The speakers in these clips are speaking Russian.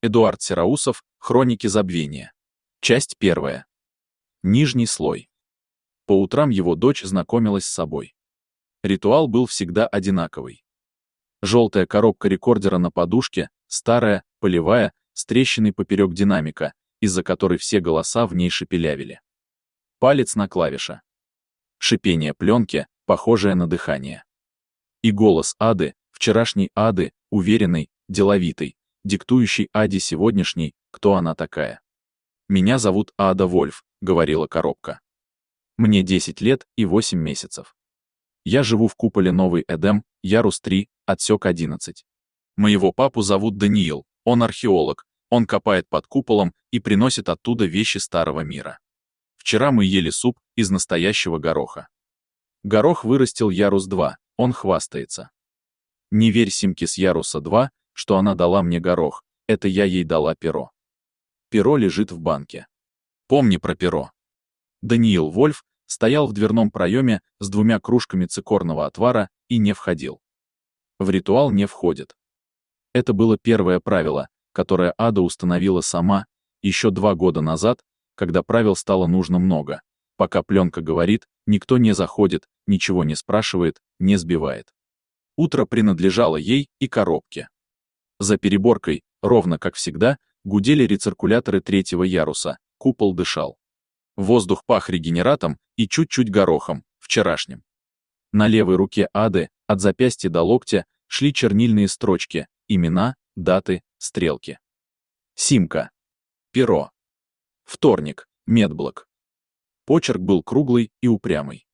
Эдуард Сероусов, Хроники забвения. Часть 1. Нижний слой. По утрам его дочь знакомилась с собой. Ритуал был всегда одинаковый. Желтая коробка рекордера на подушке, старая, полевая, с трещиной поперек динамика, из-за которой все голоса в ней шепелявили. Палец на клавиша. Шипение пленки, похожее на дыхание. И голос Ады, вчерашней Ады, уверенной, деловитой, диктующей Аде сегодняшней, кто она такая. «Меня зовут Ада Вольф», — говорила коробка. «Мне 10 лет и 8 месяцев. Я живу в куполе Новый Эдем, ярус 3, отсек 11. Моего папу зовут Даниил, он археолог, он копает под куполом и приносит оттуда вещи старого мира. Вчера мы ели суп из настоящего гороха. Горох вырастил ярус 2, он хвастается. Не верь Симке с яруса 2, что она дала мне горох, это я ей дала перо. Перо лежит в банке. Помни про перо». Даниил Вольф стоял в дверном проеме с 2 кружками цикорного отвара и не входил. В ритуал не входит. Это было первое правило, которое Ада установила сама, еще 2 года назад, когда правил стало нужно много. Пока пленка говорит, никто не заходит, ничего не спрашивает, не сбивает. Утро принадлежало ей и коробке. За переборкой, ровно как всегда, гудели рециркуляторы 3-го яруса, купол дышал. Воздух пах регенератом и чуть-чуть горохом, вчерашним. На левой руке Ады, от запястья до локтя, шли чернильные строчки, имена, даты, стрелки. Симка. Перо. Вторник, медблок. Почерк был круглый и упрямый.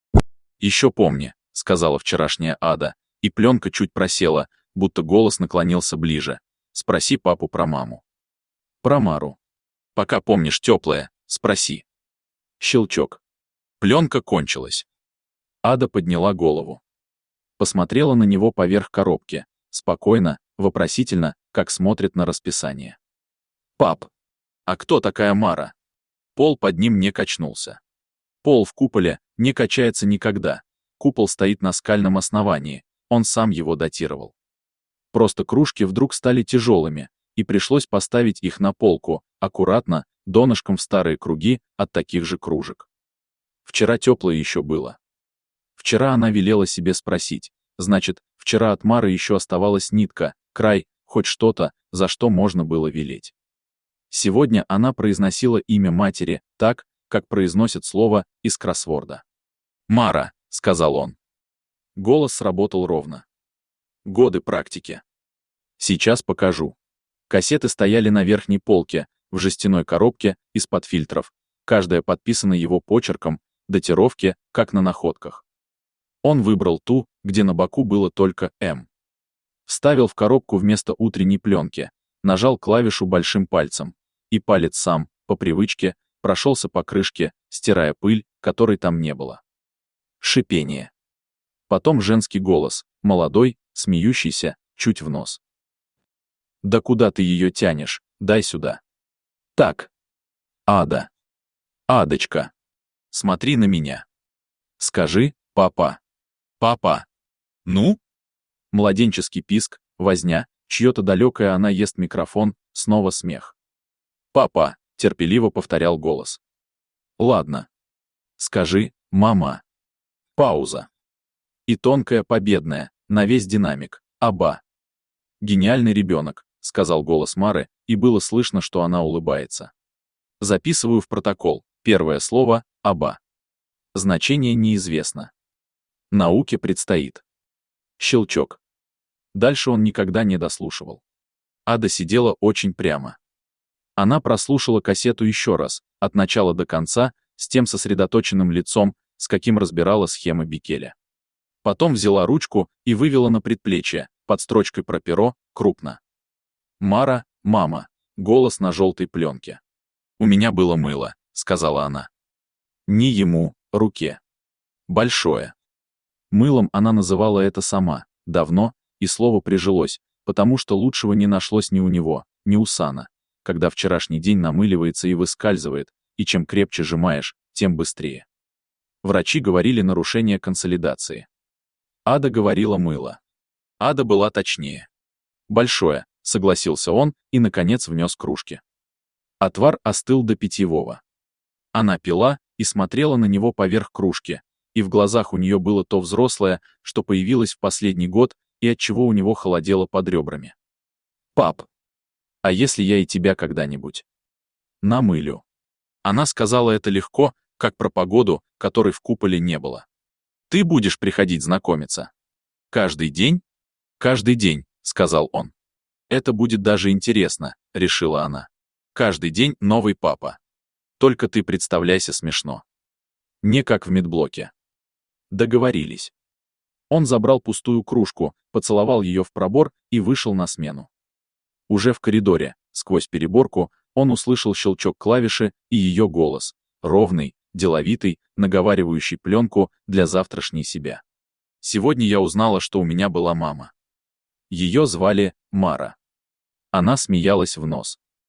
«Еще помни», — сказала вчерашняя Ада, и пленка чуть просела, будто голос наклонился ближе. «Спроси папу про маму». «Про Мару. Пока помнишь теплое, спроси». Щелчок. Пленка кончилась. Ада подняла голову. Посмотрела на него поверх коробки, спокойно, вопросительно, как смотрит на расписание. «Пап, а кто такая Мара?» Пол под ним не качнулся. Пол в куполе не качается никогда. Купол стоит на скальном основании, он сам его датировал. Просто кружки вдруг стали тяжелыми, и пришлось поставить их на полку, аккуратно, донышком в старые круги от таких же кружек. Вчера теплое еще было. Вчера она велела себе спросить, значит, вчера от Мары еще оставалась нитка, край, хоть что-то, за что можно было велеть. Сегодня она произносила имя матери так, как произносит слово из кроссворда. «Мара», — сказал он. Голос сработал ровно. Годы практики. Сейчас покажу. Кассеты стояли на верхней полке, в жестяной коробке, из-под фильтров, каждая подписана его почерком, датировки, как на находках. Он выбрал ту, где на боку было только «М». Вставил в коробку вместо утренней пленки, нажал клавишу большим пальцем, и палец сам, по привычке, прошелся по крышке, стирая пыль, которой там не было. Шипение. Потом женский голос, молодой, смеющийся, чуть в нос. «Да куда ты ее тянешь? Дай сюда». «Так. Ада. Адочка. Смотри на меня. Скажи, папа. Папа. Ну?» Младенческий писк, возня, чье-то далекое она ест микрофон, снова смех. «Папа», — терпеливо повторял голос. «Ладно. Скажи, мама». Пауза. И тонкая, победная, на весь динамик, «Аба». «Гениальный ребенок», — сказал голос Мары, и было слышно, что она улыбается. Записываю в протокол. Первое слово — «Аба». Значение неизвестно. Науке предстоит. Щелчок. Дальше он никогда не дослушивал. Ада сидела очень прямо. Она прослушала кассету еще раз, от начала до конца, с тем сосредоточенным лицом, с каким разбирала схемы Бикеля. Потом взяла ручку и вывела на предплечье, под строчкой про перо, крупно. «Мара, мама», голос на желтой пленке. «У меня было мыло», — сказала она. Не ему, руке. Большое. Мылом она называла это сама, давно, и слово прижилось, потому что лучшего не нашлось ни у него, ни у Сана, когда вчерашний день намыливается и выскальзывает, и чем крепче сжимаешь, тем быстрее. Врачи говорили нарушение консолидации. Ада говорила мыло. Ада была точнее. «Большое», согласился он и, наконец, внес кружки. Отвар остыл до питьевого. Она пила и смотрела на него поверх кружки, и в глазах у нее было то взрослое, что появилось в последний год, и отчего у него холодело под ребрами. «Пап, а если я и тебя когда-нибудь намылю?» Она сказала это легко, как про погоду, которой в куполе не было. «Ты будешь приходить знакомиться? Каждый день?» «Каждый день», — сказал он. «Это будет даже интересно», — решила она. «Каждый день новый папа. Только ты представляйся смешно. Не как в медблоке». Договорились. Он забрал пустую кружку, поцеловал ее в пробор и вышел на смену. Уже в коридоре, сквозь переборку, он услышал щелчок клавиши и ее голос, ровный, деловитый, наговаривающий пленку для завтрашней себя. «Сегодня я узнала, что у меня была мама. Ее звали Мара». Она смеялась в нос.